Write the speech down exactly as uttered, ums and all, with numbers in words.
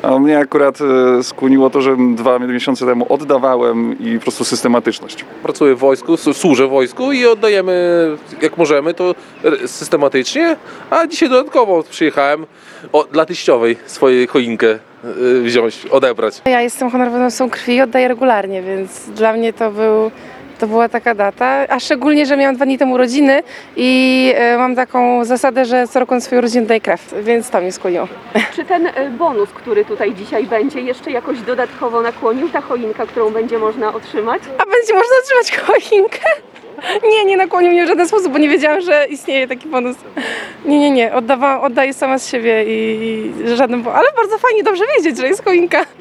A mnie akurat e, skłoniło to, że dwa miesiące temu oddawałem i po prostu systematyczność. Pracuję w wojsku, s- służę w wojsku i oddajemy jak możemy to e, systematycznie, a dzisiaj dodatkowo przyjechałem o, dla teściowej swojej choinkę e, wziąć, odebrać. Ja jestem honorową osobą krwi i oddaję regularnie, więc dla mnie to był, to była taka data, a szczególnie, że miałam dwa dni temu urodziny i e, mam taką zasadę, że co roku na swoje urodziny daję krew, więc to mnie skłoniło. Czy ten e, bonus, który tutaj dzisiaj będzie, jeszcze jakoś dodatkowo nakłonił, ta choinka, którą będzie można otrzymać? A będzie można otrzymać choinkę? Nie, nie nakłonił mnie w żaden sposób, bo nie wiedziałam, że istnieje taki bonus. Nie, nie, nie, oddawałam, oddaję sama z siebie i, i żaden, bo- ale bardzo fajnie, dobrze wiedzieć, że jest choinka.